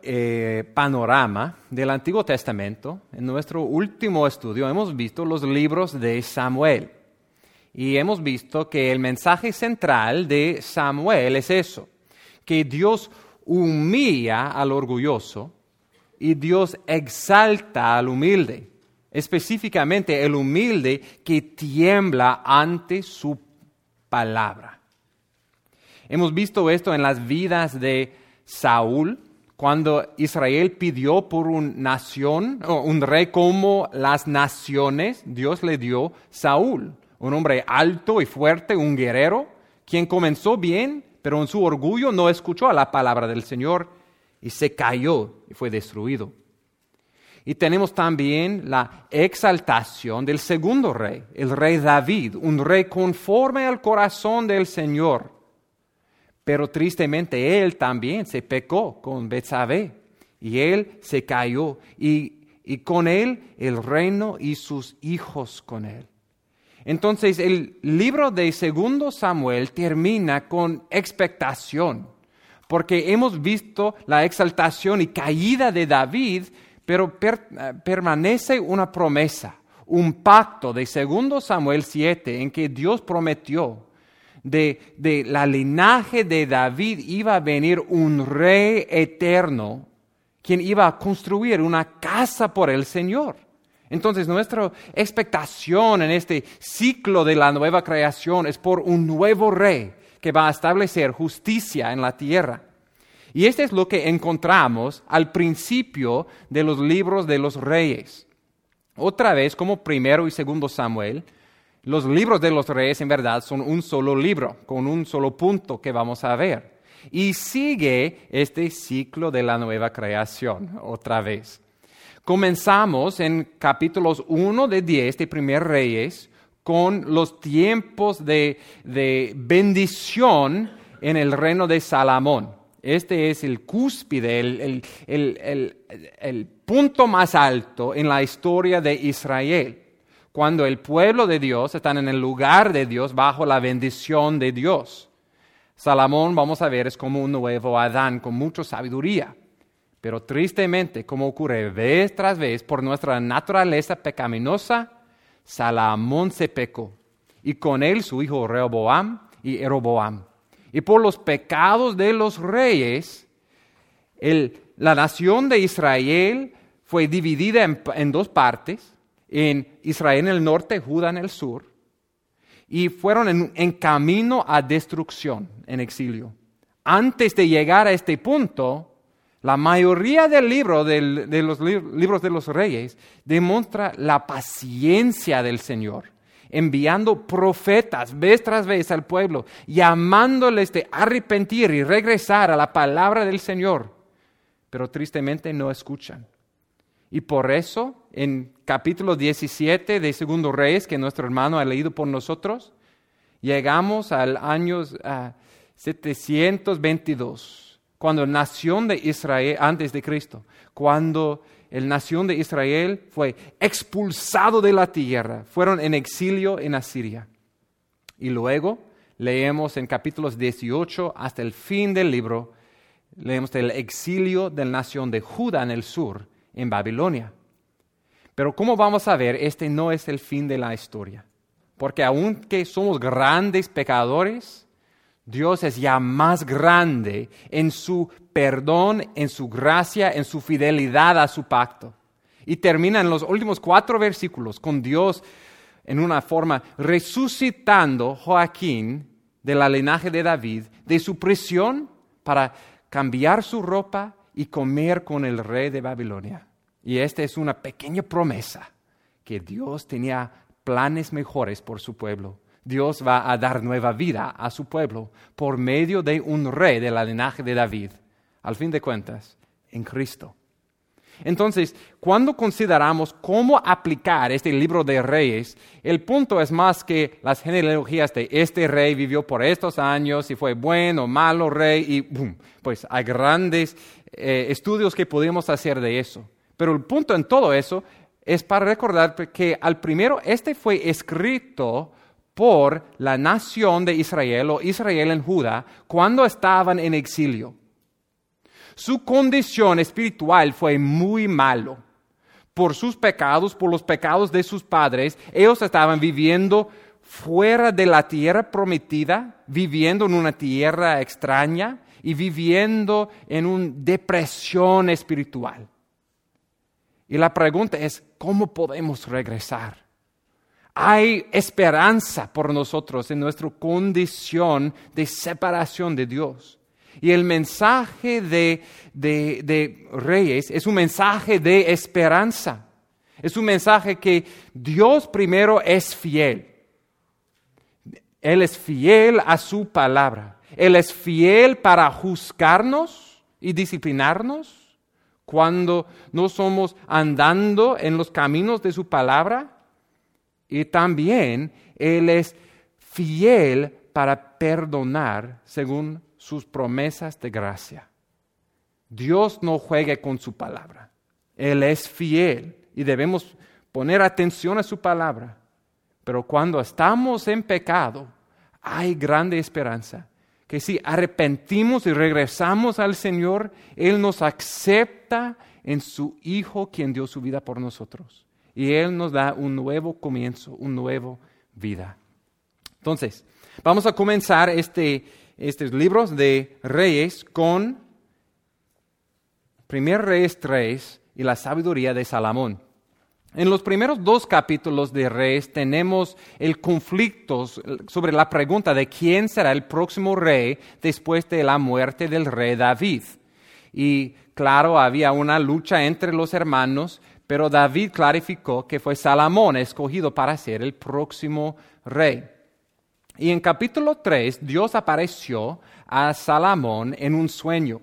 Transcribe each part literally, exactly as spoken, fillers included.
eh, panorama del Antiguo Testamento, en nuestro último estudio hemos visto los libros de Samuel. Y hemos visto que el mensaje central de Samuel es eso, que Dios humilla al orgulloso y Dios exalta al humilde, específicamente el humilde que tiembla ante su palabra. Hemos visto esto en las vidas de Saúl, cuando Israel pidió por una nación, o un rey como las naciones, Dios le dio Saúl. Un hombre alto y fuerte, un guerrero, quien comenzó bien, pero en su orgullo no escuchó a la palabra del Señor y se cayó y fue destruido. Y tenemos también la exaltación del segundo rey, el rey David, un rey conforme al corazón del Señor. Pero tristemente él también se pecó con Betsabé y él se cayó y, y con él el reino y sus hijos con él. Entonces, el libro de Segundo Samuel termina con expectación, porque hemos visto la exaltación y caída de David, pero per, permanece una promesa, un pacto de Segundo Samuel siete, en que Dios prometió de, de la linaje de David iba a venir un rey eterno, quien iba a construir una casa por el Señor. Entonces, nuestra expectación en este ciclo de la nueva creación es por un nuevo rey que va a establecer justicia en la tierra. Y esto es lo que encontramos al principio de los libros de los reyes. Otra vez, como primero y segundo Samuel, los libros de los reyes en verdad son un solo libro, con un solo punto que vamos a ver. Y sigue este ciclo de la nueva creación otra vez. Comenzamos en capítulos uno de diez de Primer Reyes con los tiempos de, de bendición en el reino de Salomón. Este es el cúspide, el, el, el, el, el punto más alto en la historia de Israel, cuando el pueblo de Dios está en el lugar de Dios bajo la bendición de Dios. Salomón, vamos a ver, es como un nuevo Adán con mucha sabiduría. Pero tristemente, como ocurre vez tras vez, por nuestra naturaleza pecaminosa, Salomón se pecó, y con él su hijo Rehoboam y Jeroboam. Y por los pecados de los reyes, el, la nación de Israel fue dividida en, en dos partes, en Israel en el norte, Judá en el sur, y fueron en, en camino a destrucción, en exilio. Antes de llegar a este punto, la mayoría del libro del, de los li- libros de los reyes demuestra la paciencia del Señor, enviando profetas vez tras vez al pueblo, llamándoles de arrepentir y regresar a la palabra del Señor. Pero tristemente no escuchan. Y por eso, en capítulo diecisiete de Segundo Reyes, que nuestro hermano ha leído por nosotros, llegamos al año uh, setecientos veintidós. Cuando la nación de Israel, antes de Cristo, cuando la nación de Israel fue expulsado de la tierra, fueron en exilio en Asiria. Y luego leemos en capítulos dieciocho hasta el fin del libro, leemos del exilio de la nación de Judá en el sur, en Babilonia. Pero como vamos a ver, este no es el fin de la historia. Porque aunque somos grandes pecadores, Dios es ya más grande en su perdón, en su gracia, en su fidelidad a su pacto. Y termina en los últimos cuatro versículos con Dios en una forma resucitando Joaquín de la linaje de David, de su prisión para cambiar su ropa y comer con el rey de Babilonia. Y esta es una pequeña promesa que Dios tenía planes mejores por su pueblo. Dios va a dar nueva vida a su pueblo por medio de un rey de la linaje de David, al fin de cuentas, en Cristo. Entonces, cuando consideramos cómo aplicar este libro de Reyes, el punto es más que las genealogías de este rey vivió por estos años, si fue bueno o malo rey, y boom, pues hay grandes eh, estudios que podemos hacer de eso. Pero el punto en todo eso es para recordar que al primero, este fue escrito por la nación de Israel o Israel en Judá cuando estaban en exilio. Su condición espiritual fue muy malo. Por sus pecados, por los pecados de sus padres, ellos estaban viviendo fuera de la tierra prometida, viviendo en una tierra extraña y viviendo en una depresión espiritual. Y la pregunta es, ¿cómo podemos regresar? Hay esperanza por nosotros en nuestra condición de separación de Dios. Y el mensaje de, de, de Reyes es un mensaje de esperanza. Es un mensaje que Dios primero es fiel. Él es fiel a su palabra. Él es fiel para juzgarnos y disciplinarnos cuando no somos andando en los caminos de su palabra. Y también Él es fiel para perdonar según sus promesas de gracia. Dios no juega con su palabra. Él es fiel y debemos poner atención a su palabra. Pero cuando estamos en pecado, hay grande esperanza. Que si arrepentimos y regresamos al Señor, Él nos acepta en su Hijo, quien dio su vida por nosotros. Y Él nos da un nuevo comienzo, una nueva vida. Entonces, vamos a comenzar este, estos libros de Reyes con Primer Reyes tres y la sabiduría de Salomón. En los primeros dos capítulos de Reyes tenemos el conflicto sobre la pregunta de quién será el próximo rey después de la muerte del rey David. Y claro, había una lucha entre los hermanos, pero David clarificó que fue Salomón escogido para ser el próximo rey. Y en capítulo tres, Dios apareció a Salomón en un sueño.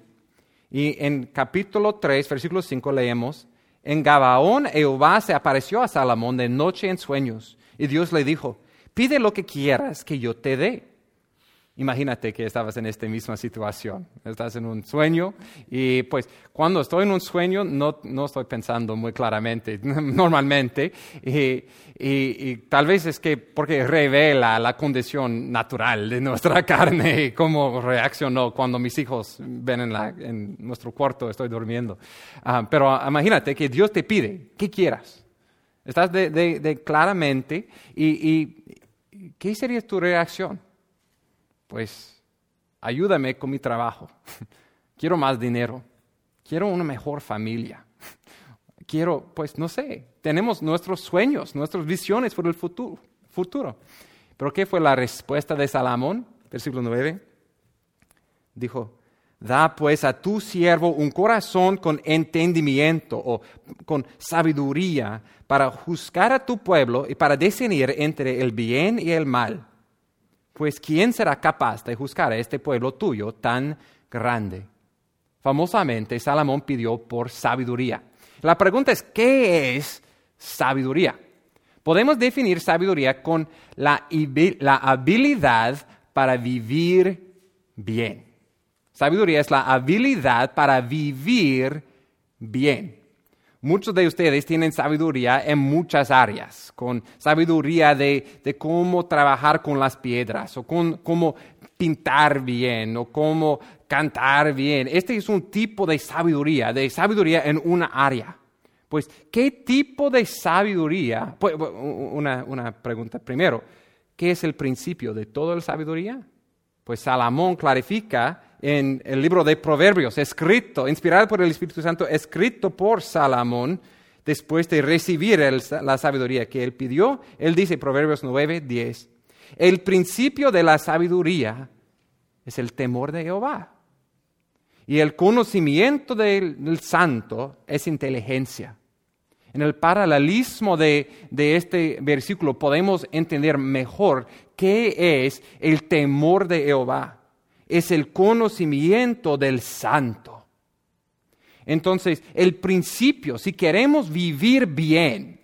Y en capítulo tres, versículo cinco, leemos: En Gabaón, Jehová se apareció a Salomón de noche en sueños, y Dios le dijo: pide lo que quieras que yo te dé. Imagínate que estabas en esta misma situación. Estás en un sueño y pues cuando estoy en un sueño no, no estoy pensando muy claramente, normalmente. Y, y, y tal vez es que porque revela la condición natural de nuestra carne y cómo reaccionó cuando mis hijos ven en, la, en nuestro cuarto, estoy durmiendo. Uh, pero uh, imagínate que Dios te pide, ¿qué quieras? Estás de, de, de claramente y, y ¿qué sería tu reacción? Pues, ayúdame con mi trabajo. Quiero más dinero. Quiero una mejor familia. Quiero, pues, no sé, tenemos nuestros sueños, nuestras visiones por el futuro. futuro. Pero ¿qué fue la respuesta de Salomón? Versículo nueve. Dijo: da pues a tu siervo un corazón con entendimiento o con sabiduría para juzgar a tu pueblo y para discernir entre el bien y el mal. Pues ¿quién será capaz de juzgar a este pueblo tuyo tan grande? Famosamente, Salomón pidió por sabiduría. La pregunta es, ¿qué es sabiduría? Podemos definir sabiduría con la, la habilidad para vivir bien. Sabiduría es la habilidad para vivir bien. Muchos de ustedes tienen sabiduría en muchas áreas, con sabiduría de, de cómo trabajar con las piedras, o con cómo pintar bien, o cómo cantar bien. Este es un tipo de sabiduría, de sabiduría en una área. Pues, ¿qué tipo de sabiduría? Pues, una, una pregunta primero, ¿qué es el principio de toda la sabiduría? Pues Salomón clarifica en el libro de Proverbios, escrito, inspirado por el Espíritu Santo, escrito por Salomón, después de recibir el, la sabiduría que él pidió. Él dice, Proverbios nueve, diez, el principio de la sabiduría es el temor de Jehová. Y el conocimiento del, del santo es inteligencia. En el paralelismo de, de este versículo podemos entender mejor qué es el temor de Jehová. Es el conocimiento del santo. Entonces, el principio, si queremos vivir bien,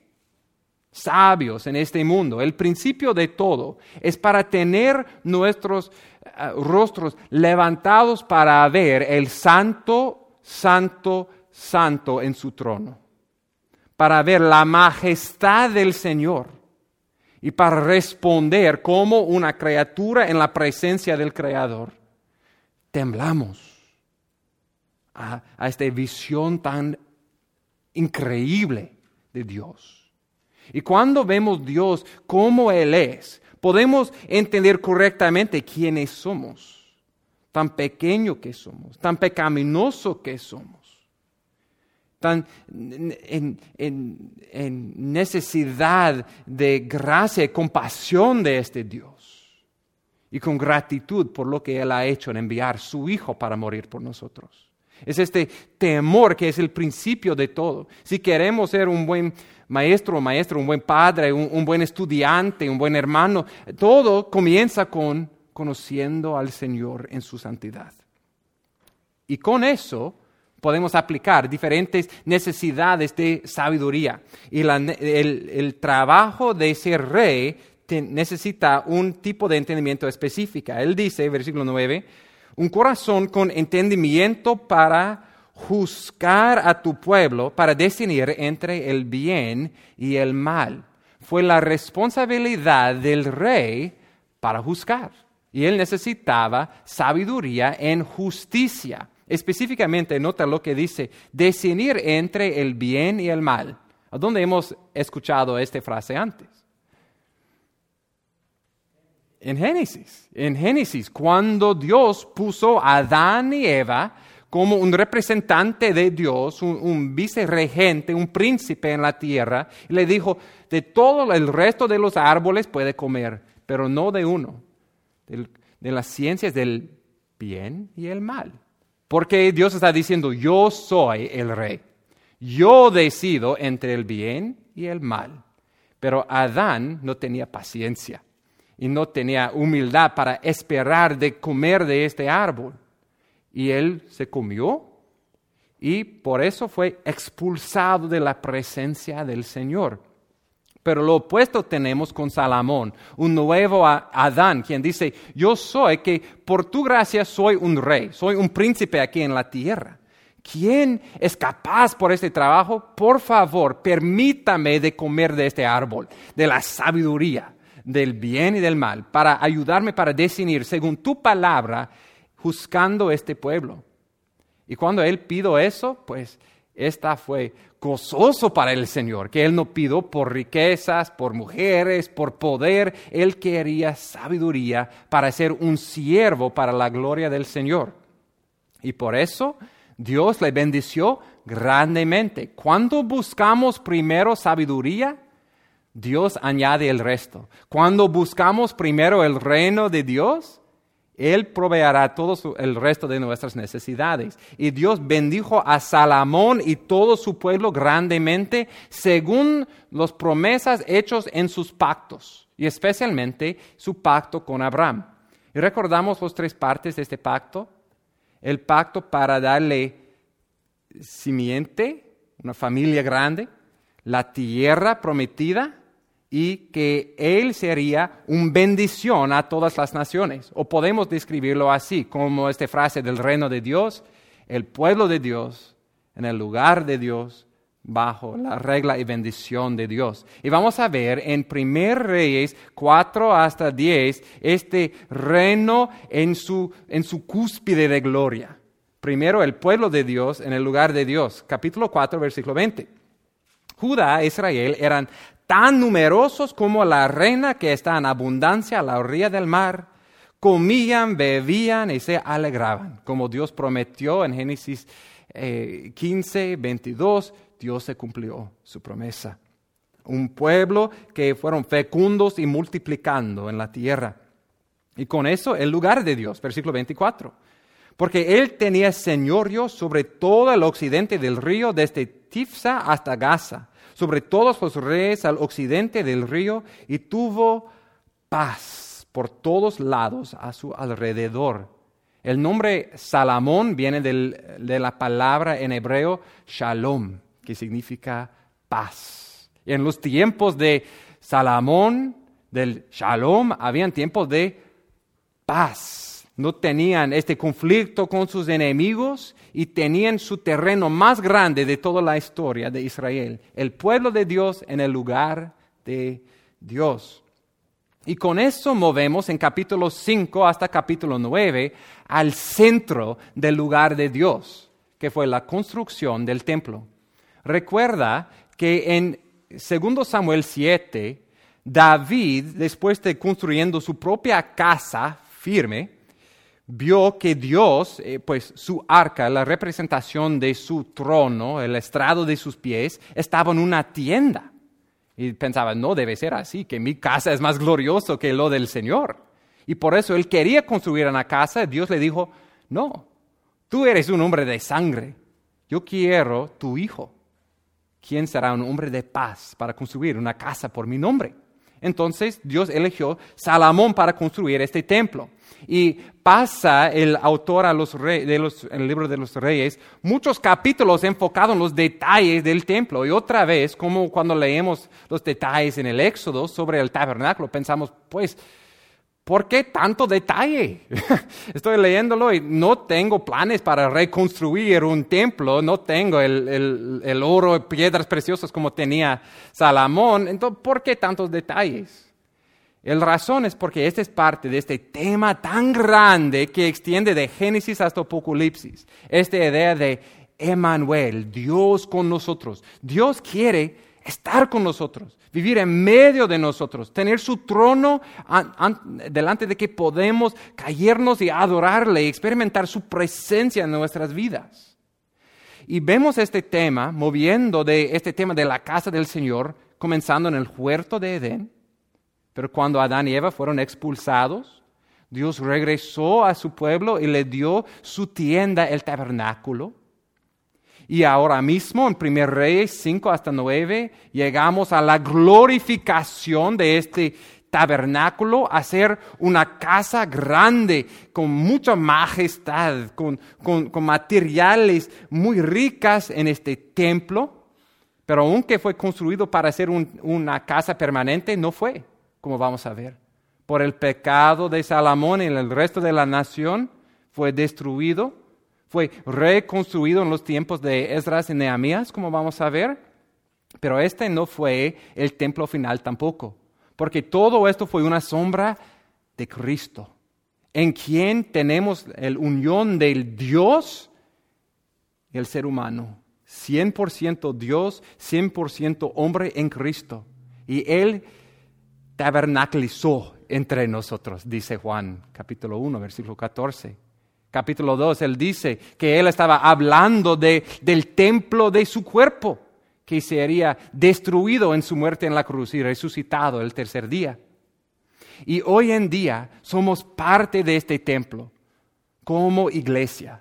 sabios en este mundo, el principio de todo es para tener nuestros uh, rostros levantados para ver el santo, santo, santo en su trono. Para ver la majestad del Señor y para responder como una criatura en la presencia del Creador. Temblamos a, a esta visión tan increíble de Dios. Y cuando vemos Dios como Él es, podemos entender correctamente quiénes somos, tan pequeño que somos, tan pecaminoso que somos, tan en, en, en necesidad de gracia y compasión de este Dios, y con gratitud por lo que Él ha hecho en enviar su Hijo para morir por nosotros. Es este temor que es el principio de todo. Si queremos ser un buen maestro o maestro, un buen padre, un, un buen estudiante, un buen hermano, todo comienza con conociendo al Señor en su santidad. Y con eso podemos aplicar diferentes necesidades de sabiduría. Y la, el, el trabajo de ser rey te, necesita un tipo de entendimiento específico. Él dice, versículo nueve, un corazón con entendimiento para juzgar a tu pueblo, para discernir entre el bien y el mal. Fue la responsabilidad del rey para juzgar. Y él necesitaba sabiduría en justicia. Específicamente, nota lo que dice, discernir entre el bien y el mal. ¿A dónde hemos escuchado esta frase antes? En Génesis, en Génesis, cuando Dios puso a Adán y Eva como un representante de Dios, un, un vicerregente, un príncipe en la tierra, y le dijo, de todo el resto de los árboles puede comer, pero no de uno, de, de las ciencias del bien y el mal. Porque Dios está diciendo, yo soy el rey, yo decido entre el bien y el mal. Pero Adán no tenía paciencia. Y no tenía humildad para esperar de comer de este árbol. Y él se comió y por eso fue expulsado de la presencia del Señor. Pero lo opuesto tenemos con Salomón, un nuevo Adán, quien dice, yo soy que por tu gracia soy un rey, soy un príncipe aquí en la tierra. ¿Quién es capaz por este trabajo? Por favor, permítame de comer de este árbol, de la sabiduría, del bien y del mal, para ayudarme para discernir según tu palabra, juzgando este pueblo. Y cuando él pidió eso, pues esta fue gozoso para el Señor, que él no pidió por riquezas, por mujeres, por poder, él quería sabiduría para ser un siervo para la gloria del Señor. Y por eso Dios le bendició grandemente. Cuando buscamos primero sabiduría, Dios añade el resto. Cuando buscamos primero el reino de Dios, Él proveerá todo su, el resto de nuestras necesidades. Y Dios bendijo a Salomón y todo su pueblo grandemente según las promesas hechas en sus pactos, y especialmente su pacto con Abraham. Y recordamos las tres partes de este pacto. El pacto para darle simiente, una familia grande, la tierra prometida, y que Él sería una bendición a todas las naciones. O podemos describirlo así, como esta frase del reino de Dios, el pueblo de Dios, en el lugar de Dios, bajo la regla y bendición de Dios. Y vamos a ver en Primer Reyes cuatro hasta diez, este reino en su, en su cúspide de gloria. Primero, el pueblo de Dios en el lugar de Dios. Capítulo cuatro, versículo veinte. Judá e Israel eran tan numerosos como la arena que está en abundancia a la orilla del mar. Comían, bebían y se alegraban. Como Dios prometió en Génesis eh, quince, veintidós, Dios se cumplió su promesa. Un pueblo que fueron fecundos y multiplicando en la tierra. Y con eso el lugar de Dios, versículo veinticuatro. Porque Él tenía señorío sobre todo el occidente del río, desde Tifsa hasta Gaza, sobre todos los reyes al occidente del río, y tuvo paz por todos lados a su alrededor. El nombre Salomón viene del, de la palabra en hebreo shalom, que significa paz. Y en los tiempos de Salomón, del shalom, habían tiempos de paz. No tenían este conflicto con sus enemigos y tenían su terreno más grande de toda la historia de Israel. El pueblo de Dios en el lugar de Dios. Y con eso movemos en capítulo cinco hasta capítulo nueve al centro del lugar de Dios. que fue la construcción del templo. Recuerda que en dos Samuel siete, David, después de construyendo su propia casa firme, vio que Dios, eh, pues su arca, la representación de su trono, el estrado de sus pies, estaba en una tienda. Y pensaba, no debe ser así, que mi casa es más glorioso que lo del Señor. Y por eso él quería construir una casa. Dios le dijo, no, tú eres un hombre de sangre. Yo quiero tu hijo. ¿Quién será un hombre de paz para construir una casa por mi nombre? Entonces Dios eligió Salomón para construir este templo. Y pasa el autor a los reyes, de los, en el libro de los Reyes muchos capítulos enfocados en los detalles del templo. Y otra vez, como cuando leemos los detalles en el Éxodo sobre el tabernáculo, pensamos, pues, ¿por qué tanto detalle? Estoy leyéndolo y no tengo planes para reconstruir un templo, no tengo el, el, el oro y piedras preciosas como tenía Salomón. Entonces, ¿por qué tantos detalles? La razón es porque este es parte de este tema tan grande que extiende de Génesis hasta Apocalipsis. Esta idea de Emmanuel, Dios con nosotros. Dios quiere estar con nosotros, vivir en medio de nosotros, tener su trono an, an, delante de que podemos caernos y adorarle y experimentar su presencia en nuestras vidas. Y vemos este tema moviendo de este tema de la casa del Señor, comenzando en el huerto de Edén. Pero cuando Adán y Eva fueron expulsados, Dios regresó a su pueblo y le dio su tienda, el tabernáculo. Y ahora mismo, en Primer Reyes cinco hasta nueve, llegamos a la glorificación de este tabernáculo, a ser una casa grande, con mucha majestad, con, con, con materiales muy ricas en este templo. Pero aunque fue construido para ser un, una casa permanente, no fue. Como vamos a ver, por el pecado de Salomón y el resto de la nación, fue destruido, fue reconstruido en los tiempos de Esdras y Nehemías, como vamos a ver, pero este no fue el templo final tampoco, porque todo esto fue una sombra de Cristo, en quien tenemos la unión del Dios y el ser humano, cien por ciento Dios, cien por ciento hombre en Cristo, y Él tabernaclizó entre nosotros, dice Juan, capítulo uno, versículo catorce. Capítulo dos, él dice que él estaba hablando de, del templo de su cuerpo, que sería destruido en su muerte en la cruz y resucitado el tercer día. Y hoy en día somos parte de este templo, como iglesia,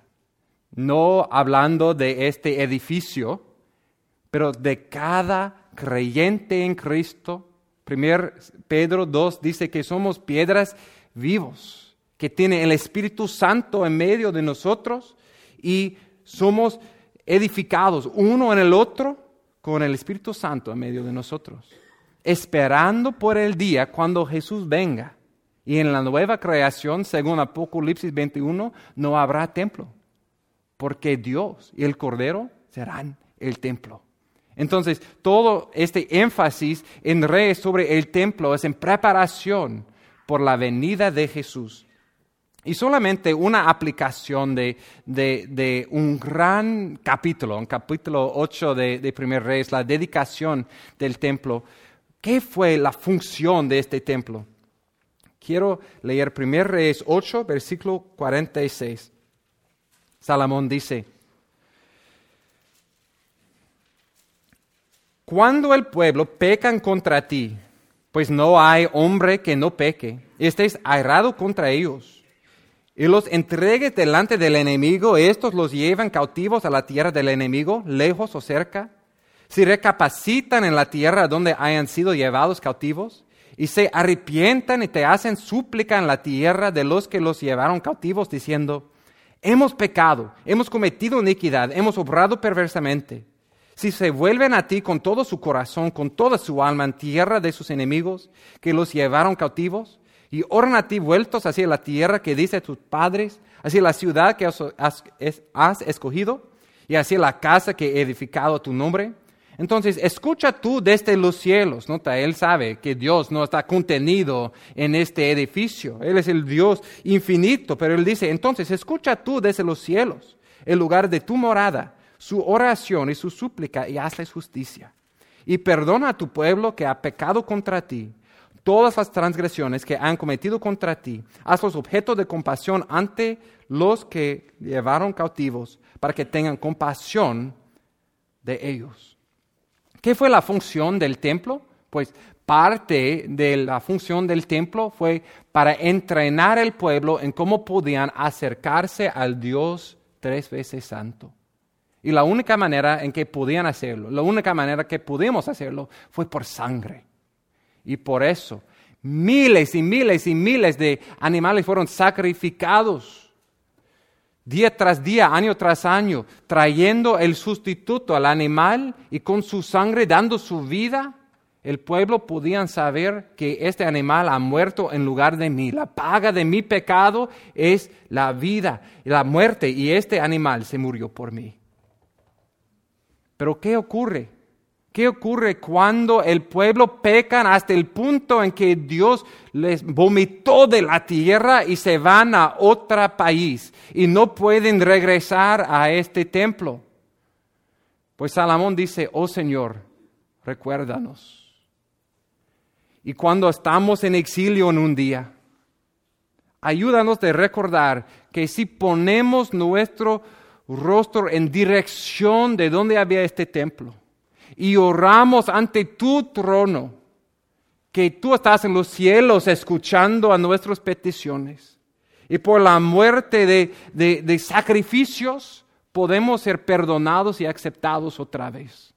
no hablando de este edificio, pero de cada creyente en Cristo. Primero Pedro dos dice que somos piedras vivos, que tiene el Espíritu Santo en medio de nosotros y somos edificados uno en el otro con el Espíritu Santo en medio de nosotros, esperando por el día cuando Jesús venga. Y en la nueva creación, según Apocalipsis veintiuno, no habrá templo, porque Dios y el Cordero serán el templo. Entonces, todo este énfasis en Reyes sobre el templo es en preparación por la venida de Jesús. Y solamente una aplicación de, de, de un gran capítulo, en capítulo ocho de, de Primer Reyes, la dedicación del templo. ¿Qué fue la función de este templo? Quiero leer Primer Reyes ocho, versículo cuarenta y seis. Salomón dice: cuando el pueblo pecan contra ti, pues no hay hombre que no peque, y estés airado contra ellos, y los entregues delante del enemigo, estos los llevan cautivos a la tierra del enemigo, lejos o cerca, si recapacitan en la tierra donde hayan sido llevados cautivos, y se arrepientan y te hacen súplica en la tierra de los que los llevaron cautivos, diciendo: hemos pecado, hemos cometido iniquidad, hemos obrado perversamente. Si se vuelven a ti con todo su corazón, con toda su alma, en tierra de sus enemigos, que los llevaron cautivos, y oran a ti vueltos hacia la tierra que dice a tus padres, hacia la ciudad que has, has, has escogido, y hacia la casa que he edificado a tu nombre, entonces escucha tú desde los cielos. Nota, él sabe que Dios no está contenido en este edificio. Él es el Dios infinito, pero él dice, entonces escucha tú desde los cielos el lugar de tu morada, su oración y su súplica, y hazles justicia. Y perdona a tu pueblo que ha pecado contra ti, todas las transgresiones que han cometido contra ti. Hazlos objeto de compasión ante los que llevaron cautivos, para que tengan compasión de ellos. ¿Qué fue la función del templo? Pues parte de la función del templo fue para entrenar al pueblo en cómo podían acercarse al Dios tres veces santo. Y la única manera en que podían hacerlo, la única manera que pudimos hacerlo fue por sangre. Y por eso miles y miles y miles de animales fueron sacrificados día tras día, año tras año, trayendo el sustituto al animal y con su sangre dando su vida. El pueblo podía saber que este animal ha muerto en lugar de mí. La paga de mi pecado es la vida, la muerte, y este animal se murió por mí. Pero ¿qué ocurre? ¿Qué ocurre cuando el pueblo peca hasta el punto en que Dios les vomitó de la tierra y se van a otro país y no pueden regresar a este templo? Pues Salomón dice, oh Señor, recuérdanos. Y cuando estamos en exilio en un día, ayúdanos a recordar que si ponemos nuestro rostro en dirección de donde había este templo y oramos ante tu trono, que tú estás en los cielos escuchando a nuestras peticiones, y por la muerte de, de, de sacrificios podemos ser perdonados y aceptados otra vez.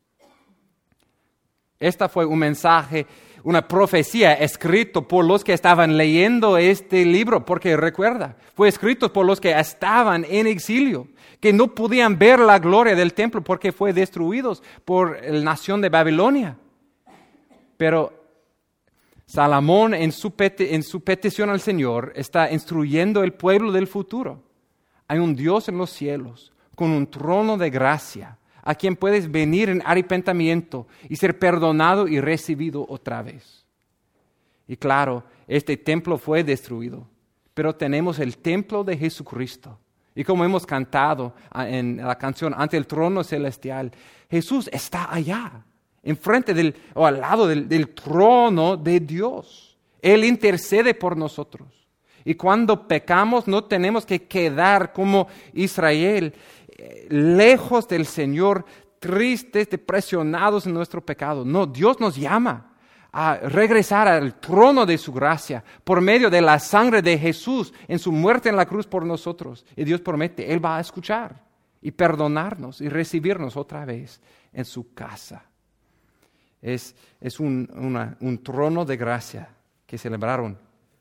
Esta fue un mensaje, una profecía escrito por los que estaban leyendo este libro, porque recuerda, fue escrito por los que estaban en exilio, que no podían ver la gloria del templo porque fue destruido por la nación de Babilonia. Pero Salomón en su, peti- en su petición al Señor está instruyendo el pueblo del futuro. Hay un Dios en los cielos con un trono de gracia, a quien puedes venir en arrepentimiento y ser perdonado y recibido otra vez. Y claro, este templo fue destruido, pero tenemos el templo de Jesucristo. Y como hemos cantado en la canción Ante el trono celestial, Jesús está allá, enfrente del, o al lado del, del trono de Dios. Él intercede por nosotros. Y cuando pecamos no tenemos que quedar como Israel, lejos del Señor, tristes, depresionados en nuestro pecado. No, Dios nos llama a regresar al trono de su gracia por medio de la sangre de Jesús en su muerte en la cruz por nosotros. Y Dios promete, Él va a escuchar y perdonarnos y recibirnos otra vez en su casa. Es, es un, una, un trono de gracia que celebraron.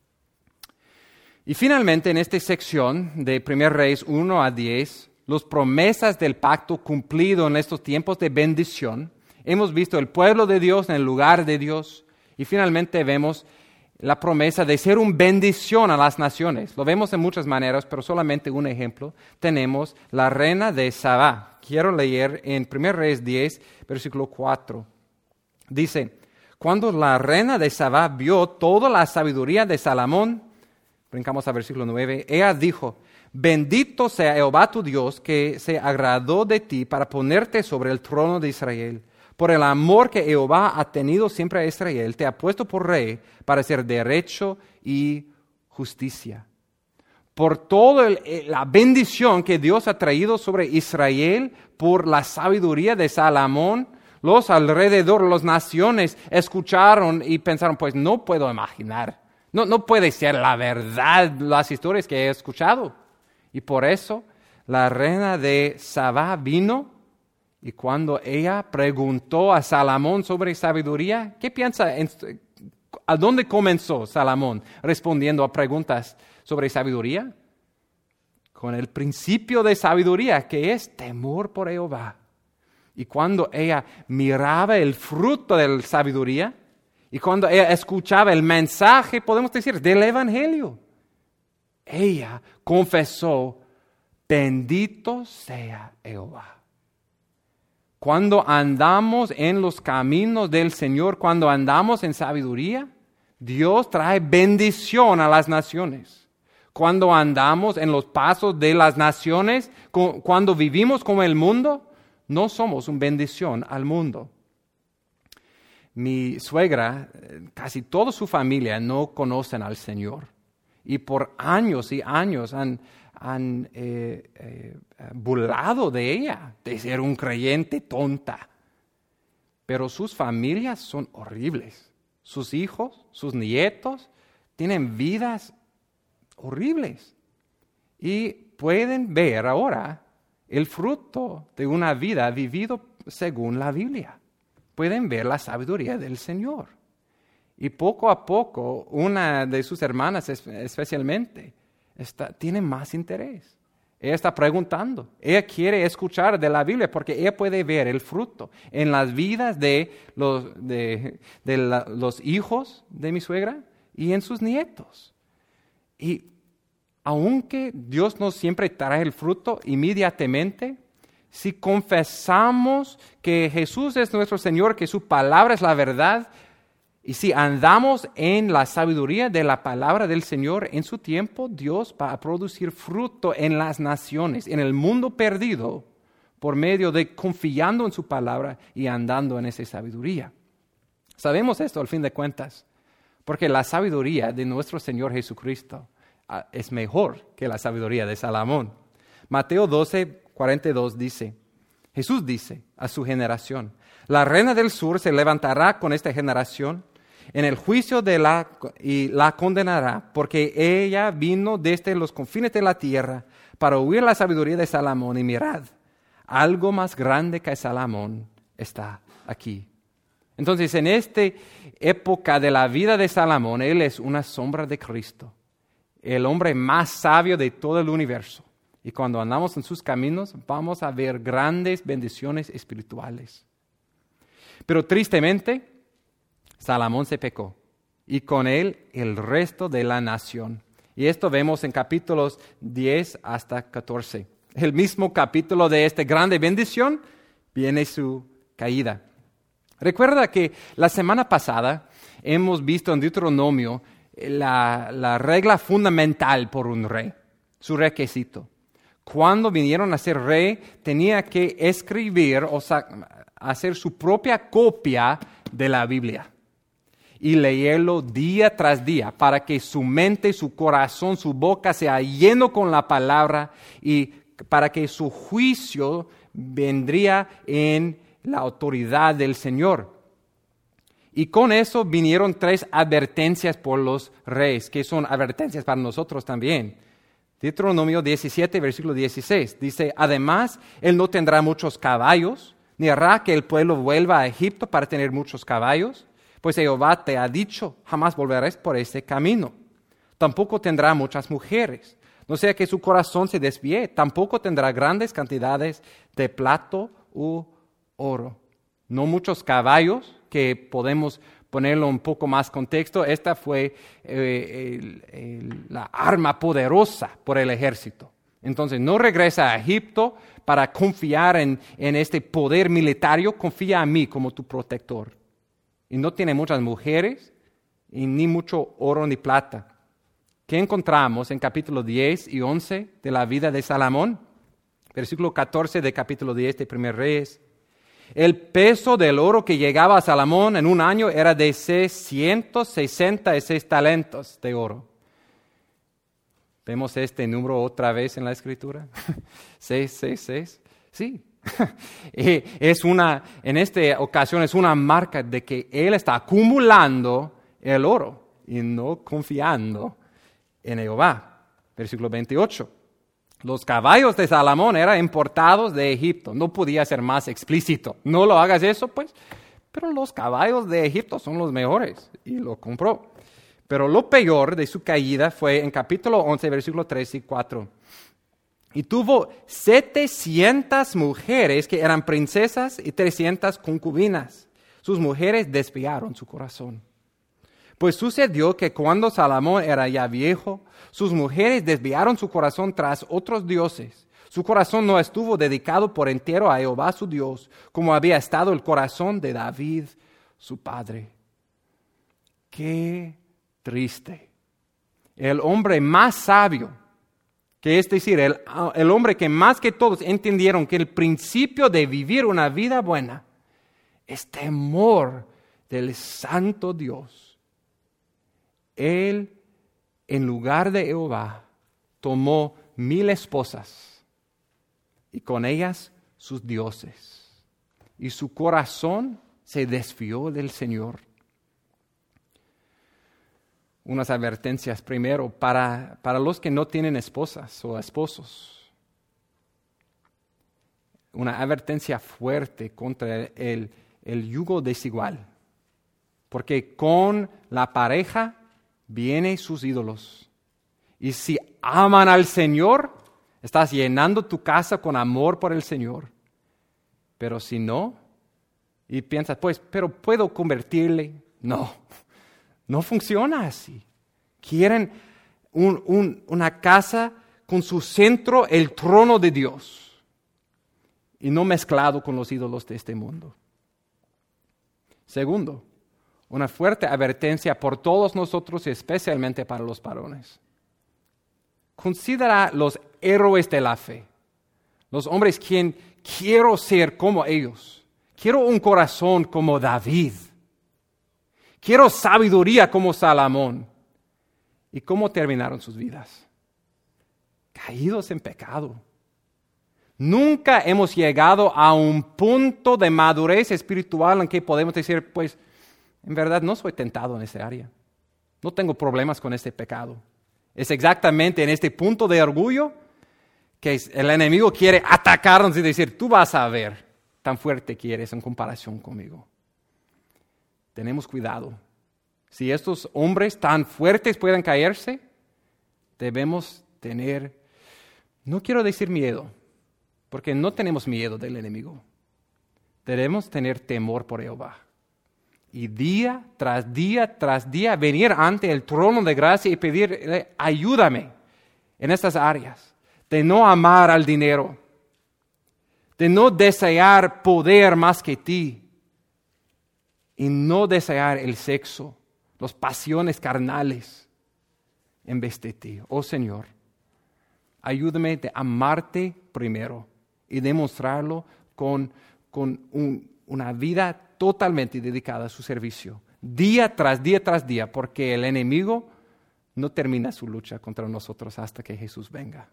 Y finalmente en esta sección de Primer Reyes uno a diez, las promesas del pacto cumplido en estos tiempos de bendición. Hemos visto el pueblo de Dios en el lugar de Dios. Y finalmente vemos la promesa de ser una bendición a las naciones. Lo vemos en muchas maneras, pero solamente un ejemplo. Tenemos la reina de Sabá. Quiero leer en Primer Reyes diez, versículo cuatro. Dice, cuando la reina de Sabá vio toda la sabiduría de Salomón, brincamos al versículo nueve, ella dijo, bendito sea Jehová tu Dios, que se agradó de ti para ponerte sobre el trono de Israel. Por el amor que Jehová ha tenido siempre a Israel, te ha puesto por rey para hacer derecho y justicia. Por toda la bendición que Dios ha traído sobre Israel, por la sabiduría de Salomón, los alrededor, las naciones, escucharon y pensaron, pues no puedo imaginar. No, no puede ser la verdad las historias que he escuchado. Y por eso la reina de Sabá vino. Y cuando ella preguntó a Salomón sobre sabiduría, ¿qué piensa? ¿A dónde comenzó Salomón respondiendo a preguntas sobre sabiduría? Con el principio de sabiduría, que es temor por Jehová. Y cuando ella miraba el fruto de la sabiduría, y cuando ella escuchaba el mensaje, podemos decir, del Evangelio, ella confesó, bendito sea Jehová. Cuando andamos en los caminos del Señor, cuando andamos en sabiduría, Dios trae bendición a las naciones. Cuando andamos en los pasos de las naciones, cuando vivimos como el mundo, no somos una bendición al mundo. Mi suegra, casi toda su familia no conocen al Señor. Y por años y años han, han eh, eh, burlado de ella, de ser un creyente tonta. Pero sus familias son horribles. Sus hijos, sus nietos, tienen vidas horribles. Y pueden ver ahora el fruto de una vida vivida según la Biblia. Pueden ver la sabiduría del Señor. Y poco a poco, una de sus hermanas especialmente, está, tiene más interés. Ella está preguntando. Ella quiere escuchar de la Biblia porque ella puede ver el fruto en las vidas de los, de, de la, los hijos de mi suegra y en sus nietos. Y aunque Dios no siempre trae el fruto inmediatamente, si confesamos que Jesús es nuestro Señor, que su palabra es la verdad, y si andamos en la sabiduría de la palabra del Señor en su tiempo, Dios va a producir fruto en las naciones, en el mundo perdido, por medio de confiando en su palabra y andando en esa sabiduría. Sabemos esto al fin de cuentas, porque la sabiduría de nuestro Señor Jesucristo es mejor que la sabiduría de Salomón. Mateo doce, cuarenta y dos dice, Jesús dice a su generación, la reina del sur se levantará con esta generación en el juicio de la, y la condenará, porque ella vino desde los confines de la tierra para oír la sabiduría de Salomón, y mirad, algo más grande que Salomón está aquí. Entonces, en esta época de la vida de Salomón, él es una sombra de Cristo, el hombre más sabio de todo el universo. Y cuando andamos en sus caminos, vamos a ver grandes bendiciones espirituales. Pero tristemente, Salomón se pecó, y con él el resto de la nación. Y esto vemos en capítulos diez hasta catorce. El mismo capítulo de esta grande bendición, viene su caída. Recuerda que la semana pasada hemos visto en Deuteronomio la, la regla fundamental por un rey, su requisito. Cuando vinieron a ser rey, tenía que escribir o hacer su propia copia de la Biblia y leerlo día tras día para que su mente, su corazón, su boca sea lleno con la palabra y para que su juicio vendría en la autoridad del Señor. Y con eso vinieron tres advertencias por los reyes, que son advertencias para nosotros también. Deuteronomio diecisiete, versículo dieciséis, dice, además, él no tendrá muchos caballos, ni hará que el pueblo vuelva a Egipto para tener muchos caballos, pues Jehová te ha dicho, jamás volverás por este camino. Tampoco tendrá muchas mujeres, no sea que su corazón se desvíe, tampoco tendrá grandes cantidades de plata u oro. No muchos caballos, que podemos ponerlo un poco más contexto, esta fue eh, el, el, la arma poderosa por el ejército. Entonces no regresa a Egipto para confiar en, en este poder militar, confía en mí como tu protector. Y no tiene muchas mujeres, y ni mucho oro ni plata. ¿Qué encontramos en capítulo diez y once de la vida de Salomón? Versículo catorce de capítulo diez de Primer Reyes. El peso del oro que llegaba a Salomón en un año era de seiscientos sesenta y seis talentos de oro. ¿Vemos este número otra vez en la Escritura? seis, seis, seis. Sí. es una, en esta ocasión es una marca de que él está acumulando el oro y no confiando en Jehová. Versículo veintiocho. Los caballos de Salomón eran importados de Egipto. No podía ser más explícito. No lo hagas eso, pues. Pero los caballos de Egipto son los mejores. Y lo compró. Pero lo peor de su caída fue en capítulo once, versículos tres y cuatro. Y tuvo setecientas mujeres que eran princesas y trescientas concubinas. Sus mujeres desviaron su corazón. Pues sucedió que cuando Salomón era ya viejo, sus mujeres desviaron su corazón tras otros dioses. Su corazón no estuvo dedicado por entero a Jehová su Dios, como había estado el corazón de David, su padre. Qué triste. el hombre más sabio, que es decir, el, el hombre que más que todos entendieron que el principio de vivir una vida buena es temor del santo Dios. Él, en lugar de Jehová, tomó mil esposas y con ellas sus dioses. Y su corazón se desvió del Señor. Unas advertencias primero para, para los que no tienen esposas o esposos. Una advertencia fuerte contra el, el yugo desigual. Porque con la pareja vienen sus ídolos. Y si aman al Señor, estás llenando tu casa con amor por el Señor. Pero si no, y piensas, pues, pero puedo convertirle. No, no funciona así. Quieren un, un, una casa con su centro, el trono de Dios. Y no mezclado con los ídolos de este mundo. Segundo, una fuerte advertencia por todos nosotros y especialmente para los varones. Considera los héroes de la fe. Los hombres quien quiero ser como ellos. Quiero un corazón como David. Quiero sabiduría como Salomón. ¿Y cómo terminaron sus vidas? Caídos en pecado. Nunca hemos llegado a un punto de madurez espiritual en que podemos decir, pues, en verdad no soy tentado en esta área. No tengo problemas con este pecado. Es exactamente en este punto de orgullo que el enemigo quiere atacarnos y decir, tú vas a ver tan fuerte que eres en comparación conmigo. Tenemos cuidado. Si estos hombres tan fuertes pueden caerse, debemos tener, no quiero decir miedo, porque no tenemos miedo del enemigo. Debemos tener temor por Jehová. Y día tras día tras día venir ante el trono de gracia y pedirle, ayúdame en estas áreas. De no amar al dinero, de no desear poder más que ti, y no desear el sexo, las pasiones carnales en vez de ti. Oh Señor, ayúdame de amarte primero y demostrarlo con, con un, una vida totalmente dedicada a su servicio, día tras día tras día, porque el enemigo no termina su lucha contra nosotros hasta que Jesús venga.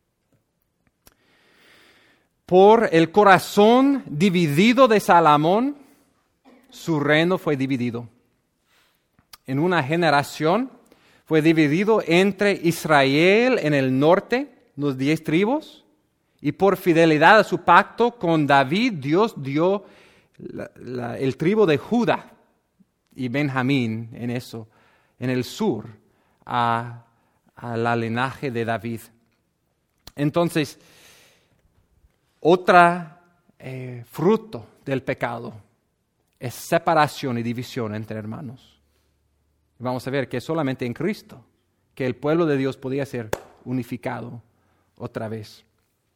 Por el corazón dividido de Salomón, su reino fue dividido. En una generación fue dividido entre Israel en el norte, los diez tribus, y por fidelidad a su pacto con David, Dios dio la, la, el tribu de Judá y Benjamín en eso, en el sur, a, a la linaje de David. Entonces, otra eh, fruto del pecado es separación y división entre hermanos. Vamos a ver que es solamente en Cristo que el pueblo de Dios podía ser unificado otra vez.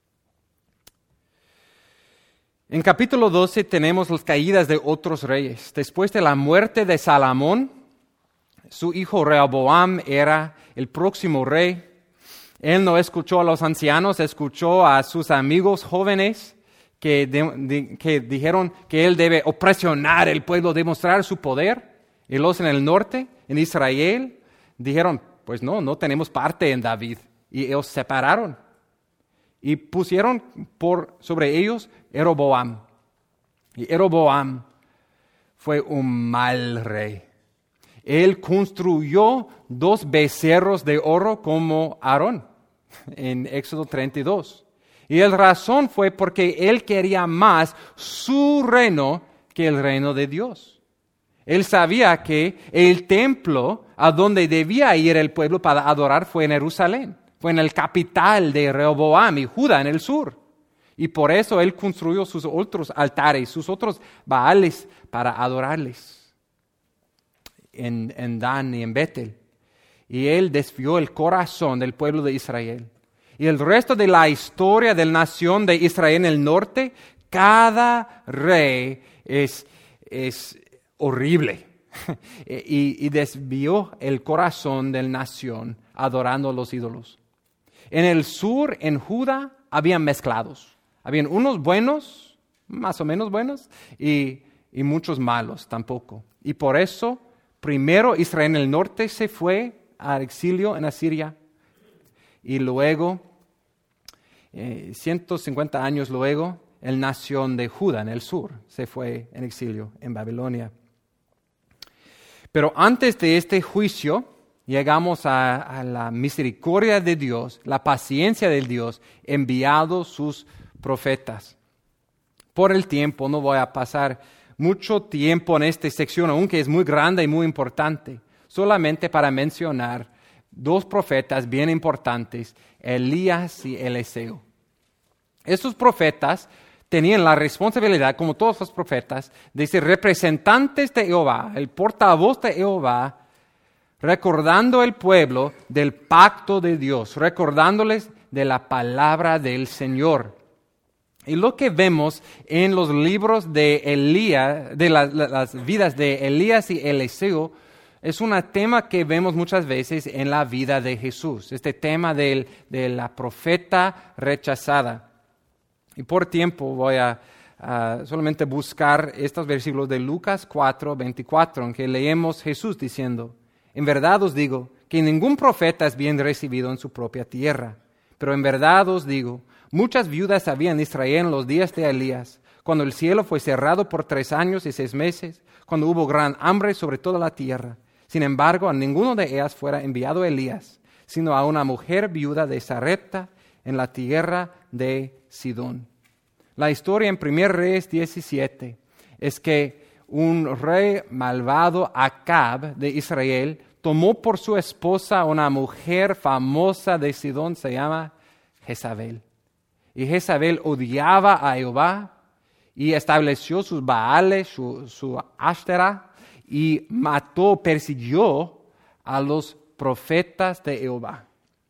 En capítulo doce tenemos las caídas de otros reyes. Después de la muerte de Salomón, su hijo Rehoboam era el próximo rey. Él no escuchó a los ancianos, escuchó a sus amigos jóvenes que, de, de, que dijeron que él debe opresionar el pueblo, demostrar su poder. Y los en el norte, en Israel, dijeron, pues no, no tenemos parte en David. Y ellos separaron. Y pusieron por sobre ellos Jeroboam. Y Jeroboam fue un mal rey. Él construyó dos becerros de oro como Aarón en Éxodo treinta y dos. Y la razón fue porque él quería más su reino que el reino de Dios. Él sabía que el templo a donde debía ir el pueblo para adorar fue en Jerusalén. Fue en el capital de Rehoboam y Judá en el sur. Y por eso él construyó sus otros altares, sus otros baales para adorarles en, en Dan y en Betel. Y él desvió el corazón del pueblo de Israel. Y el resto de la historia de la nación de Israel en el norte, cada rey es, es horrible. y, y desvió el corazón de la nación adorando a los ídolos. En el sur, en Judá, habían mezclados. Habían unos buenos, más o menos buenos, y, y muchos malos tampoco. Y por eso, primero Israel en el norte se fue al exilio en Asiria, y luego, eh, ciento cincuenta años luego, la nación de Judá en el sur se fue en exilio en Babilonia. Pero antes de este juicio, llegamos a, a la misericordia de Dios, la paciencia de Dios, enviado sus profetas. Por el tiempo, no voy a pasar mucho tiempo en esta sección, aunque es muy grande y muy importante, solamente para mencionar dos profetas bien importantes, Elías y Eliseo. Estos profetas tenían la responsabilidad, como todos los profetas, de ser representantes de Jehová, el portavoz de Jehová, recordando al pueblo del pacto de Dios, recordándoles de la palabra del Señor. Y lo que vemos en los libros de Elías, de la, la, las vidas de Elías y Eliseo, es un tema que vemos muchas veces en la vida de Jesús, este tema del, de la profeta rechazada. Y por tiempo voy a, a solamente buscar estos versículos de Lucas cuatro, veinticuatro, en que leemos Jesús diciendo: en verdad os digo que ningún profeta es bien recibido en su propia tierra. Pero en verdad os digo, muchas viudas había en Israel en los días de Elías, cuando el cielo fue cerrado por tres años y seis meses, cuando hubo gran hambre sobre toda la tierra. Sin embargo, a ninguno de ellas fuera enviado Elías, sino a una mujer viuda de Sarepta en la tierra de Sidón. La historia en primer Reyes diecisiete es que un rey malvado, Acab, de Israel, tomó por su esposa una mujer famosa de Sidón, se llama Jezabel. Y Jezabel odiaba a Jehová y estableció sus Baales, su, su Ashtera, y mató, persiguió a los profetas de Jehová.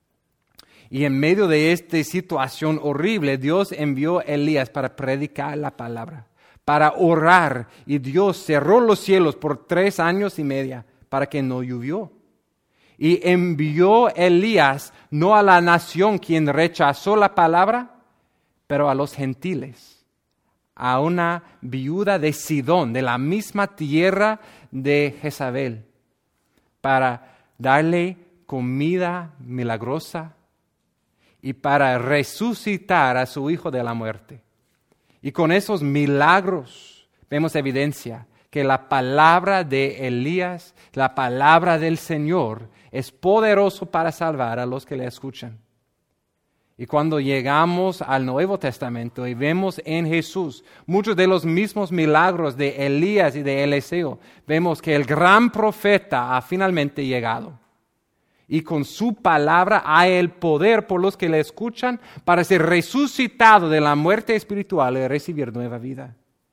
Y en medio de esta situación horrible, Dios envió a Elías para predicar la palabra, para orar, y Dios cerró los cielos por tres años y medio para que no llovió. Y envió a Elías no a la nación quien rechazó la palabra, pero a los gentiles, a una viuda de Sidón, de la misma tierra de Jezabel, para darle comida milagrosa y para resucitar a su hijo de la muerte. Y con esos milagros vemos evidencia que la palabra de Elías, la palabra del Señor, es poderoso para salvar a los que le escuchan. Y cuando llegamos al Nuevo Testamento y vemos en Jesús muchos de los mismos milagros de Elías y de Eliseo, vemos que el gran profeta ha finalmente llegado. Y con su palabra hay el poder por los que le escuchan para ser resucitado de la muerte espiritual y recibir nueva vida.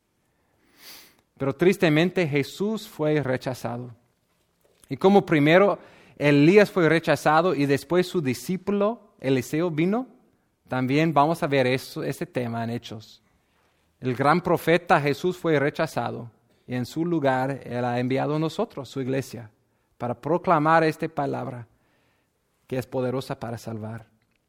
Pero tristemente Jesús fue rechazado. Y como primero Elías fue rechazado y después su discípulo Eliseo vino, también vamos a ver eso, ese tema en Hechos. El gran profeta Jesús fue rechazado y en su lugar Él ha enviado a nosotros, su iglesia, para proclamar esta palabra que es poderosa para salvar.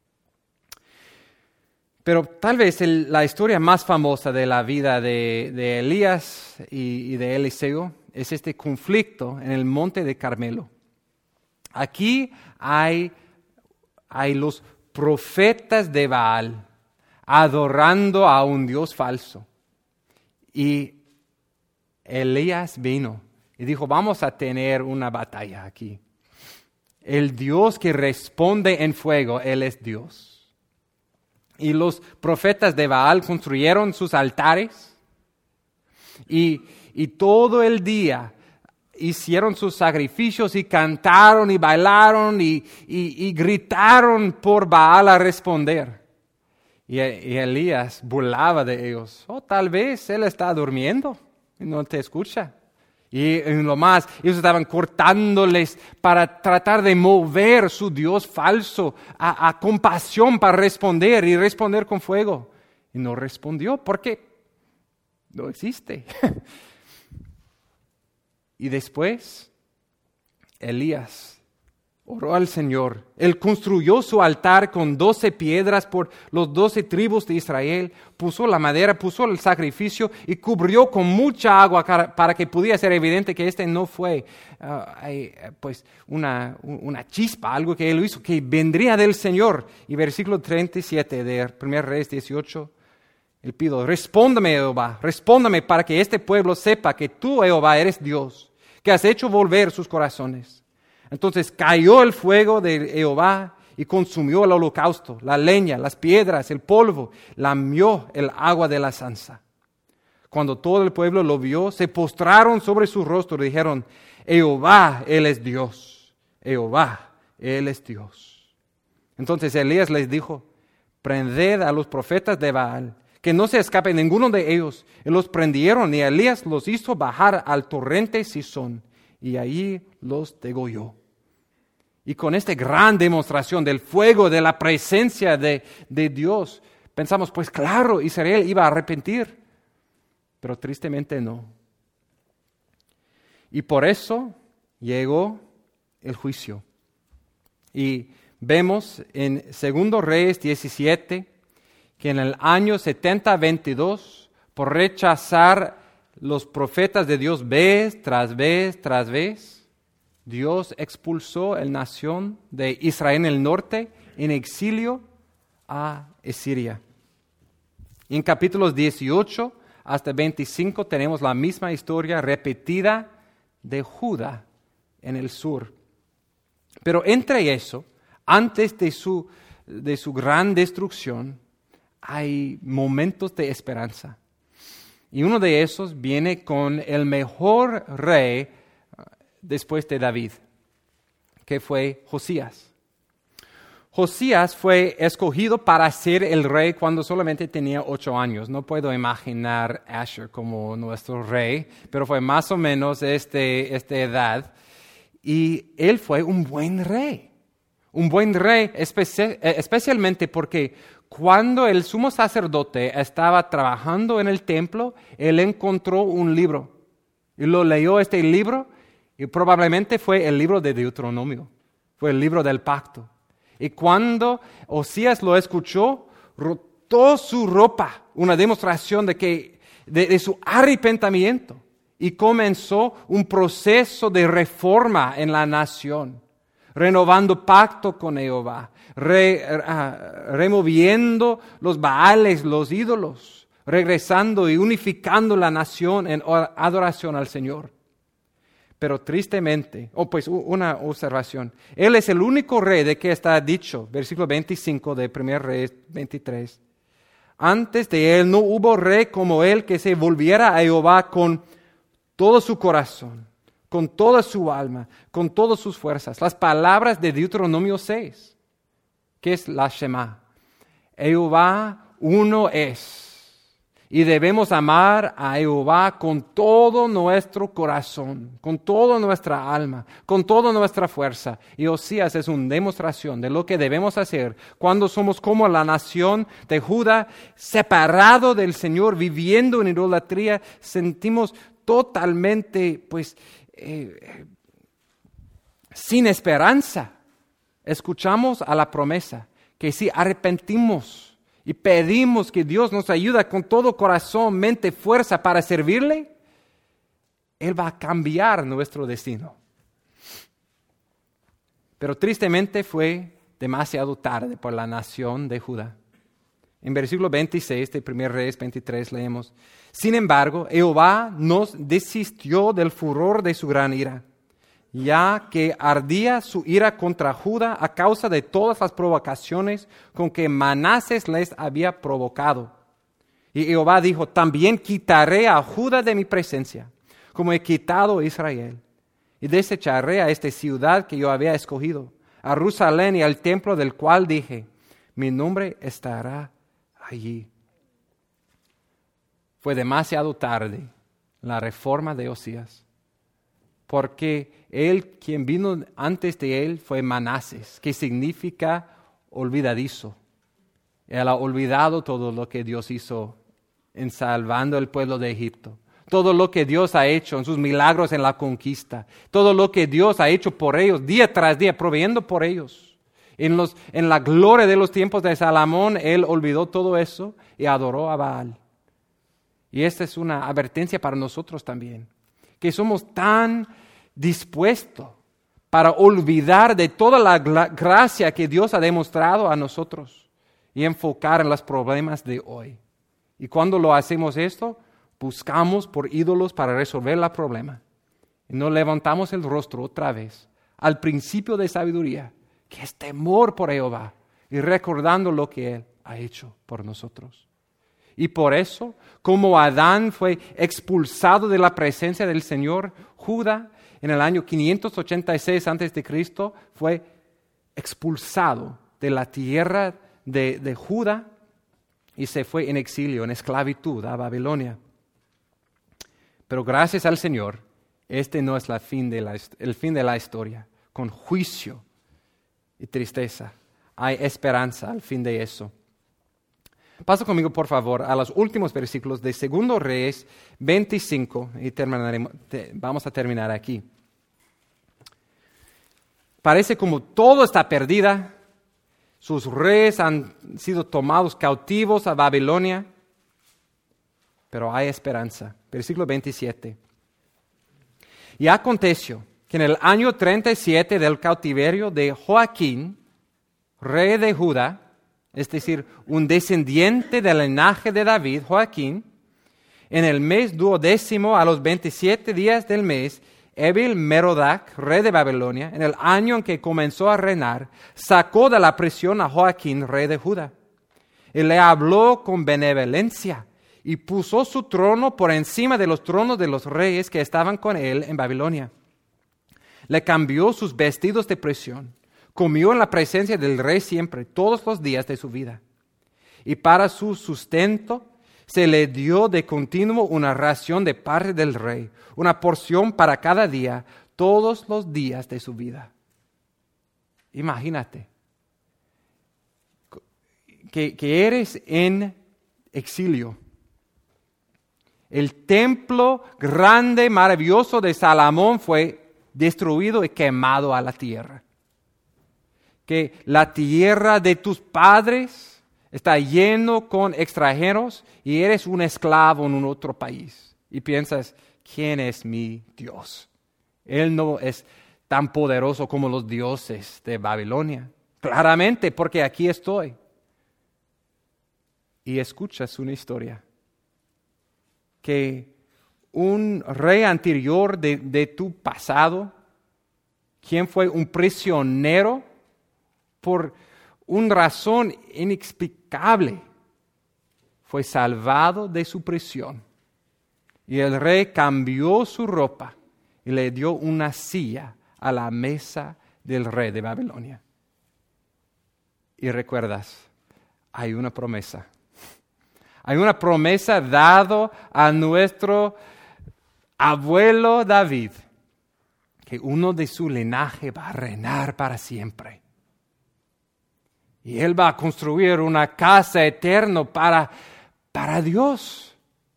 Pero tal vez el, la historia más famosa de la vida de, de Elías y, y de Eliseo es este conflicto en el monte de Carmelo. Aquí hay, hay los profetas de Baal adorando a un Dios falso. Y Elías vino y dijo, vamos a tener una batalla aquí. El Dios que responde en fuego, Él es Dios. Y los profetas de Baal construyeron sus altares y, y todo el día hicieron sus sacrificios y cantaron y bailaron y, y, y gritaron por Baal a responder. Y, y Elías burlaba de ellos. Oh, tal vez él está durmiendo y no te escucha. Y en lo más, ellos estaban cortándoles para tratar de mover su Dios falso a, a compasión para responder y responder con fuego. Y no respondió porque no existe. Y después, Elías oró al Señor. Él construyó su altar con doce piedras por los doce tribus de Israel, puso la madera, puso el sacrificio y cubrió con mucha agua para que pudiera ser evidente que este no fue uh, pues una, una chispa, algo que él hizo, que vendría del Señor. Y versículo treinta y siete de primera Reyes dieciocho, él pido, respóndame, Jehová, respóndame para que este pueblo sepa que tú, Jehová, eres Dios, que has hecho volver sus corazones. Entonces cayó el fuego de Jehová y consumió el holocausto, la leña, las piedras, el polvo, lamió el agua de la zanza. Cuando todo el pueblo lo vio, se postraron sobre su rostro y dijeron, Jehová, Él es Dios, Jehová, Él es Dios. Entonces Elías les dijo, prended a los profetas de Baal, que no se escape ninguno de ellos. Y los prendieron y Elías los hizo bajar al torrente Sison, y allí los degolló. Y con esta gran demostración del fuego, de la presencia de, de Dios, pensamos, pues claro, Israel iba a arrepentir, pero tristemente no. Y por eso llegó el juicio. Y vemos en Segundo Reyes diecisiete que en el año setenta veintidós, por rechazar los profetas de Dios vez tras vez tras vez, Dios expulsó a la nación de Israel en el norte en exilio a Asiria. En capítulos dieciocho hasta veinticinco tenemos la misma historia repetida de Judá en el sur. Pero entre eso, antes de su, de su gran destrucción, hay momentos de esperanza. Y uno de esos viene con el mejor rey después de David, que fue Josías. Josías fue escogido para ser el rey cuando solamente tenía ocho años. No puedo imaginar a Asher como nuestro rey, pero fue más o menos este, esta edad. Y él fue un buen rey. Un buen rey, especi- especialmente porque cuando el sumo sacerdote estaba trabajando en el templo, él encontró un libro. Y lo leyó este libro, y probablemente fue el libro de Deuteronomio. Fue el libro del pacto. Y cuando Osías lo escuchó, rotó su ropa, una demostración de, que, de, de su arrepentimiento. Y comenzó un proceso de reforma en la nación, renovando pacto con Jehová, re, uh, removiendo los baales, los ídolos, regresando y unificando la nación en adoración al Señor. Pero tristemente, oh pues una observación, Él es el único rey de que está dicho, versículo veinticinco de primera Reyes veintitrés. Antes de Él no hubo rey como Él que se volviera a Jehová con todo su corazón, con toda su alma, con todas sus fuerzas. Las palabras de Deuteronomio seis, que es la Shema. Jehová uno es. Y debemos amar a Jehová con todo nuestro corazón, con toda nuestra alma, con toda nuestra fuerza. Y Osías es una demostración de lo que debemos hacer cuando somos como la nación de Judá, separado del Señor, viviendo en idolatría, sentimos totalmente, pues, eh, sin esperanza. Escuchamos a la promesa que si arrepentimos y pedimos que Dios nos ayude con todo corazón, mente, fuerza para servirle, Él va a cambiar nuestro destino. Pero tristemente fue demasiado tarde por la nación de Judá. En versículo veintiséis de primera Reyes veintitrés leemos, sin embargo, Jehová nos desistió del furor de su gran ira, ya que ardía su ira contra Judá a causa de todas las provocaciones con que Manases les había provocado. Y Jehová dijo, también quitaré a Judá de mi presencia, como he quitado a Israel, y desecharé a esta ciudad que yo había escogido, a Jerusalén y al templo del cual dije, mi nombre estará allí. Fue demasiado tarde la reforma de Osías, porque él, quien vino antes de él, fue Manases, que significa olvidadizo. Él ha olvidado todo lo que Dios hizo en salvando el pueblo de Egipto, todo lo que Dios ha hecho en sus milagros en la conquista, todo lo que Dios ha hecho por ellos día tras día, proveyendo por ellos. En, los, en la gloria de los tiempos de Salomón, él olvidó todo eso y adoró a Baal. Y esta es una advertencia para nosotros también, que somos tan dispuestos para olvidar de toda la gracia que Dios ha demostrado a nosotros y enfocar en los problemas de hoy. Y cuando lo hacemos esto, buscamos por ídolos para resolver el problema. Y nos levantamos el rostro otra vez al principio de sabiduría, que es temor por Jehová y recordando lo que Él ha hecho por nosotros. Y por eso, como Adán fue expulsado de la presencia del Señor, Judá en el año quinientos ochenta y seis antes de Cristo fue expulsado de la tierra de, de Judá y se fue en exilio, en esclavitud a Babilonia. Pero gracias al Señor, este no es la fin de la, el fin de la historia. Con juicio y tristeza hay esperanza al fin de eso. Pasa conmigo, por favor, a los últimos versículos de Segundo Reyes veinticinco y terminaremos, te, vamos a terminar aquí. Parece como todo está perdida. Sus reyes han sido tomados cautivos a Babilonia, pero hay esperanza. Versículo veintisiete. Y aconteció que en el año treinta y siete del cautiverio de Joaquín, rey de Judá, es decir, un descendiente del linaje de David, Joaquín, en el mes duodécimo a los veintisiete días del mes, Evil-Merodach, rey de Babilonia, en el año en que comenzó a reinar, sacó de la prisión a Joaquín, rey de Judá, y le habló con benevolencia, y puso su trono por encima de los tronos de los reyes que estaban con él en Babilonia. Le cambió sus vestidos de prisión, comió en la presencia del rey siempre, todos los días de su vida. Y para su sustento se le dio de continuo una ración de parte del rey, una porción para cada día, todos los días de su vida. Imagínate que, que eres en exilio. El templo grande, maravilloso de Salomón fue destruido y quemado a la tierra. Que la tierra de tus padres está lleno con extranjeros y eres un esclavo en un otro país. Y piensas, ¿quién es mi Dios? Él no es tan poderoso como los dioses de Babilonia. Claramente, porque aquí estoy. Y escuchas una historia. Que un rey anterior de, de tu pasado, quien fue un prisionero por una razón inexplicable, fue salvado de su prisión. Y el rey cambió su ropa y le dio una silla a la mesa del rey de Babilonia. Y recuerdas, hay una promesa. Hay una promesa dada a nuestro abuelo David, que uno de su linaje va a reinar para siempre. Y él va a construir una casa eterna para, para Dios.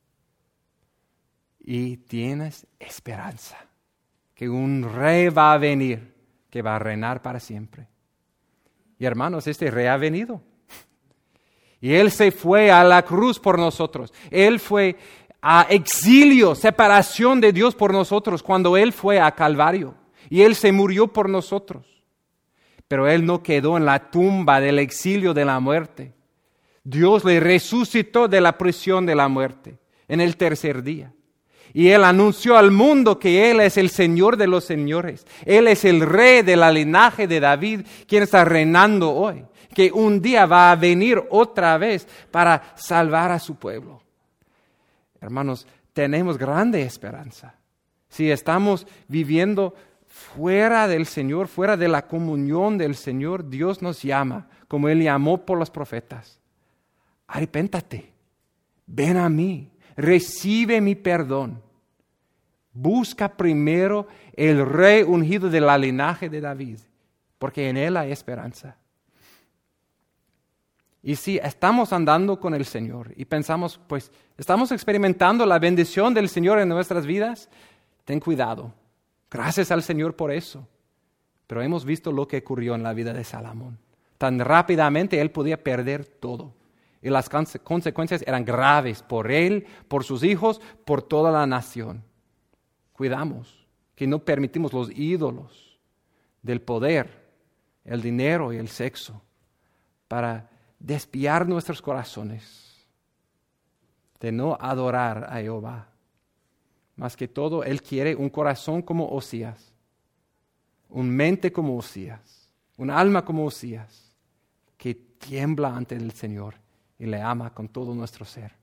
Y tienes esperanza que un rey va a venir que va a reinar para siempre. Y hermanos, este rey ha venido. Y Él se fue a la cruz por nosotros. Él fue a exilio, separación de Dios por nosotros cuando Él fue a Calvario. Y Él se murió por nosotros. Pero Él no quedó en la tumba del exilio de la muerte. Dios le resucitó de la prisión de la muerte en el tercer día. Y Él anunció al mundo que Él es el Señor de los señores. Él es el rey de la linaje de David, quien está reinando hoy. Que un día va a venir otra vez para salvar a su pueblo. Hermanos, tenemos grande esperanza. Si estamos viviendo fuera del Señor, fuera de la comunión del Señor, Dios nos llama, como Él llamó por los profetas. Arrepéntate, ven a mí, recibe mi perdón. Busca primero el rey ungido de la linaje de David, porque en Él hay esperanza. Y si estamos andando con el Señor y pensamos, pues, estamos experimentando la bendición del Señor en nuestras vidas, ten cuidado. Gracias al Señor por eso. Pero hemos visto lo que ocurrió en la vida de Salomón. Tan rápidamente él podía perder todo. Y las conse- consecuencias eran graves por él, por sus hijos, por toda la nación. Cuidamos que no permitimos los ídolos del poder, el dinero y el sexo para despiar nuestros corazones de no adorar a Jehová. Más que todo, Él quiere un corazón como Osías, un mente como Osías, un alma como Osías, que tiembla ante el Señor y le ama con todo nuestro ser.